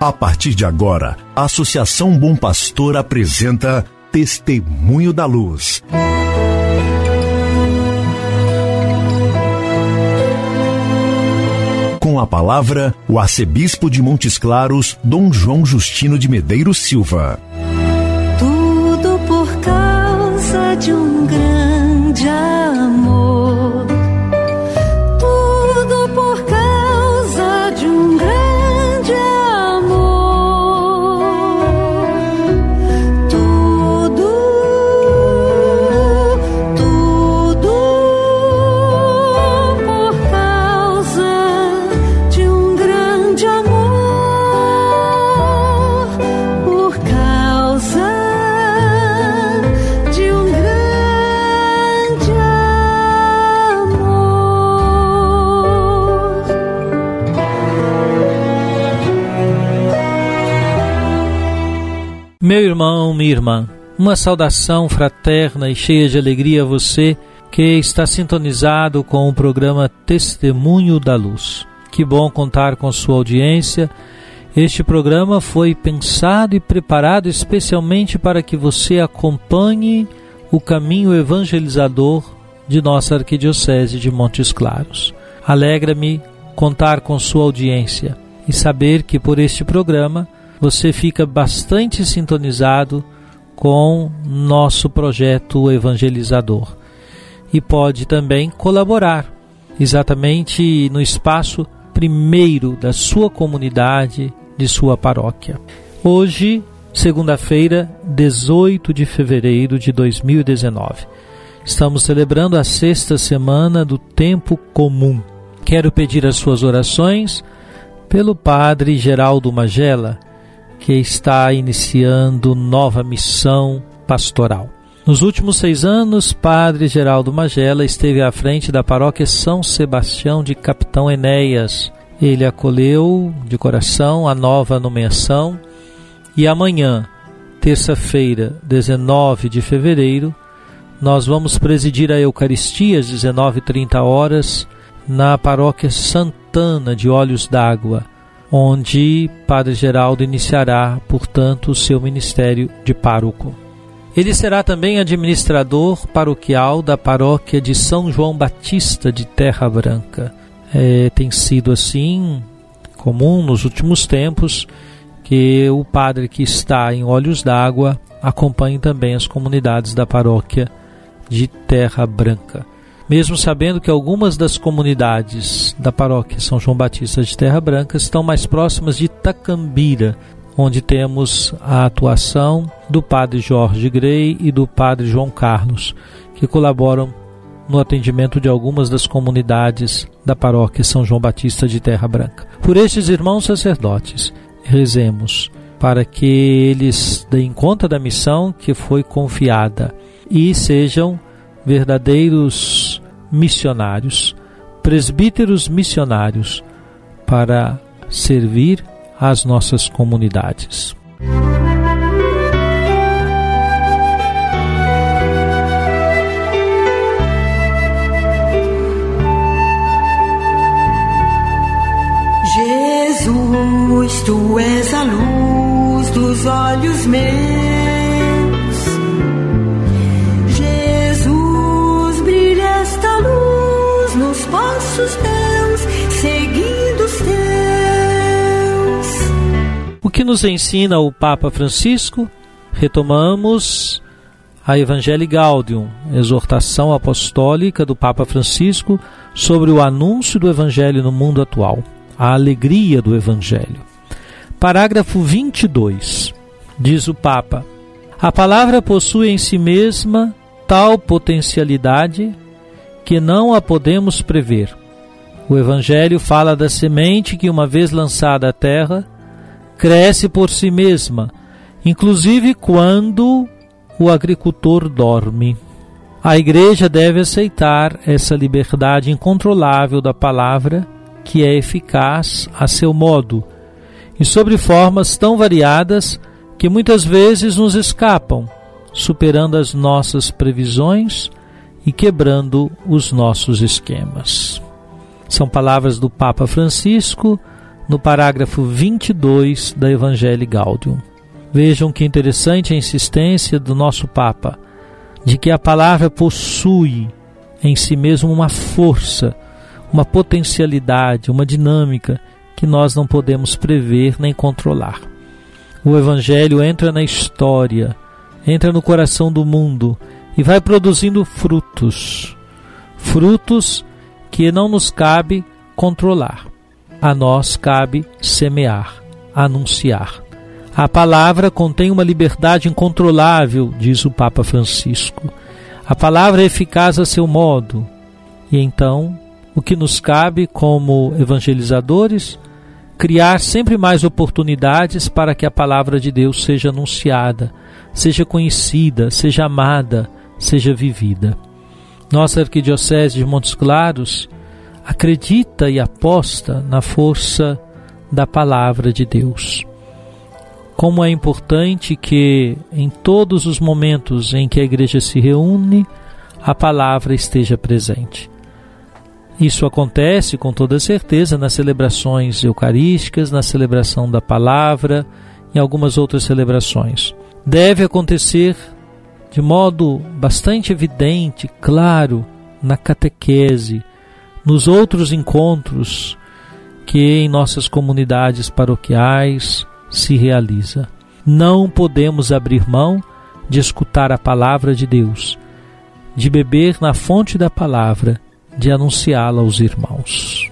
A partir de agora, a Associação Bom Pastor apresenta Testemunho da Luz. Com a palavra, o arcebispo de Montes Claros, Dom João Justino de Medeiros Silva. Tudo por causa de um grande amor. Tudo por causa de um grande amor. Tudo por causa de um grande amor. Por causa de um grande amor. Meu irmão, minha irmã, uma saudação fraterna e cheia de alegria a você que está sintonizado com o programa Testemunho da Luz. Que bom contar com sua audiência. Este programa foi pensado e preparado especialmente para que você acompanhe o caminho evangelizador de nossa Arquidiocese de Montes Claros. Alegra-me contar com sua audiência e saber que por este programa você fica bastante sintonizado com nosso projeto evangelizador e pode também colaborar exatamente no espaço primeiro da sua comunidade, de sua paróquia. Hoje, segunda-feira, 18 de fevereiro de 2019, estamos celebrando a sexta semana do Tempo Comum. Quero pedir as suas orações pelo Padre Geraldo Magela, que está iniciando nova missão pastoral. Nos últimos 6 anos, Padre Geraldo Magela esteve à frente da paróquia São Sebastião de Capitão Enéas. Ele acolheu de coração a nova nomeação e amanhã, terça-feira, 19 de fevereiro, nós vamos presidir a Eucaristia às 19h30 na paróquia Santana de Olhos d'Água, onde Padre Geraldo iniciará, portanto, o seu ministério de pároco. Ele será também administrador paroquial da paróquia de São João Batista de Terra Branca. Tem sido assim comum nos últimos tempos que o padre que está em Olhos d'Água acompanhe também as comunidades da paróquia de Terra Branca. Mesmo sabendo que algumas das comunidades da paróquia São João Batista de Terra Branca estão mais próximas de Itacambira, onde temos a atuação do padre Jorge Grey e do padre João Carlos, que colaboram no atendimento de algumas das comunidades da paróquia São João Batista de Terra Branca. Por estes irmãos sacerdotes, rezemos para que eles deem conta da missão que foi confiada e sejam verdadeiros missionários, presbíteros missionários, para servir às nossas comunidades. Jesus, tu és a luz dos olhos meus. Jesus, brilha esta luz nos passos teus, seguindo os teus. O que nos ensina o Papa Francisco? Retomamos a Evangelii Gaudium, exortação apostólica do Papa Francisco sobre o anúncio do Evangelho no mundo atual, a alegria do Evangelho. Parágrafo 22, diz o Papa: a palavra possui em si mesma tal potencialidade que não a podemos prever. O Evangelho fala da semente que, uma vez lançada à terra, cresce por si mesma, inclusive quando o agricultor dorme. A Igreja deve aceitar essa liberdade incontrolável da palavra, que é eficaz a seu modo, e sobre formas tão variadas que muitas vezes nos escapam, superando as nossas previsões e quebrando os nossos esquemas. São palavras do Papa Francisco no parágrafo 22 da Evangelii Gaudium. Vejam que interessante a insistência do nosso Papa, de que a palavra possui em si mesmo uma força, uma potencialidade, uma dinâmica que nós não podemos prever nem controlar. O Evangelho entra na história, entra no coração do mundo e vai produzindo frutos que não nos cabe controlar. A nós cabe semear, anunciar. A palavra contém uma liberdade incontrolável, diz o Papa Francisco. A palavra é eficaz a seu modo. E então, o que nos cabe como evangelizadores? Criar sempre mais oportunidades para que a palavra de Deus seja anunciada, seja conhecida, seja amada, seja vivida. Nossa Arquidiocese de Montes Claros acredita e aposta na força da palavra de Deus. Como é importante que em todos os momentos em que a igreja se reúne, a palavra esteja presente. Isso acontece com toda certeza nas celebrações eucarísticas, na celebração da palavra e algumas outras celebrações. Deve acontecer de modo bastante evidente, claro, na catequese, nos outros encontros que em nossas comunidades paroquiais se realiza. Não podemos abrir mão de escutar a palavra de Deus, de beber na fonte da palavra, de anunciá-la aos irmãos.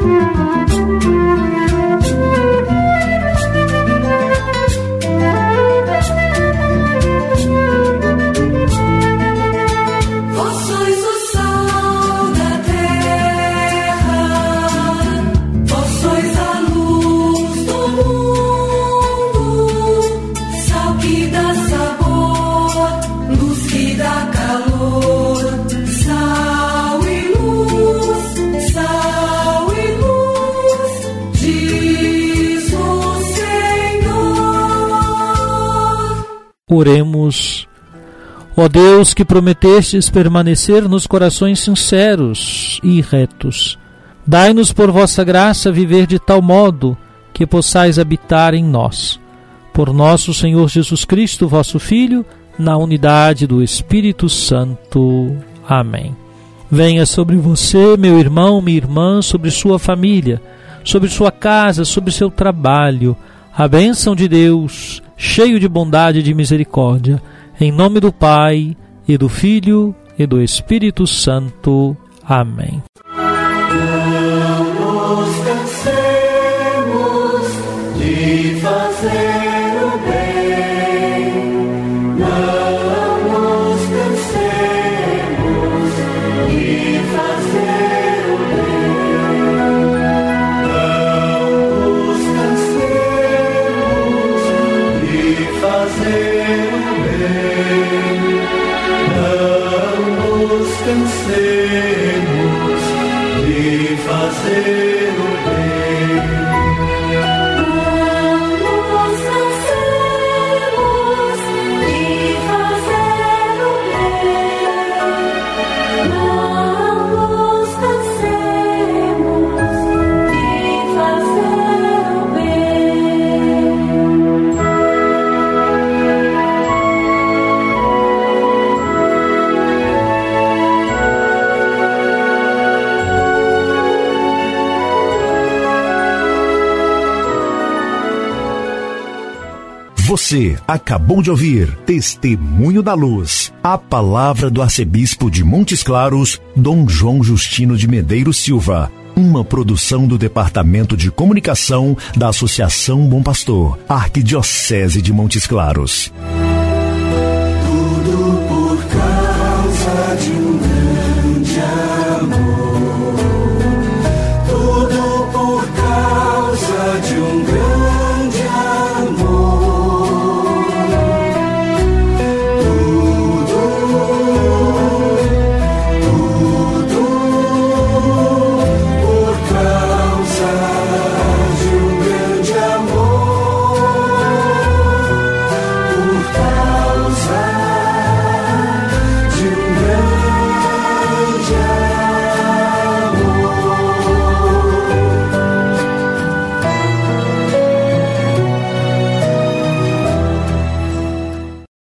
Oremos. Ó Deus, que prometestes permanecer nos corações sinceros e retos, dai-nos por vossa graça viver de tal modo que possais habitar em nós. Por nosso Senhor Jesus Cristo, vosso Filho, na unidade do Espírito Santo. Amém. Venha sobre você, meu irmão, minha irmã, sobre sua família, sobre sua casa, sobre seu trabalho, a bênção de Deus, cheio de bondade e de misericórdia, em nome do Pai, e do Filho, e do Espírito Santo. Amém. Não nos cansemos de fazer o bem, não nos cansemos de fazer o bem, não nos cansemos de fazer o bem, não nos cansemos de fazer o bem. Não nos cansemos de fazer o bem, não nos cansemos de fazer o bem. Você acabou de ouvir Testemunho da Luz, a palavra do arcebispo de Montes Claros, Dom João Justino de Medeiros Silva, uma produção do Departamento de Comunicação da Associação Bom Pastor, Arquidiocese de Montes Claros. Tudo por causa de um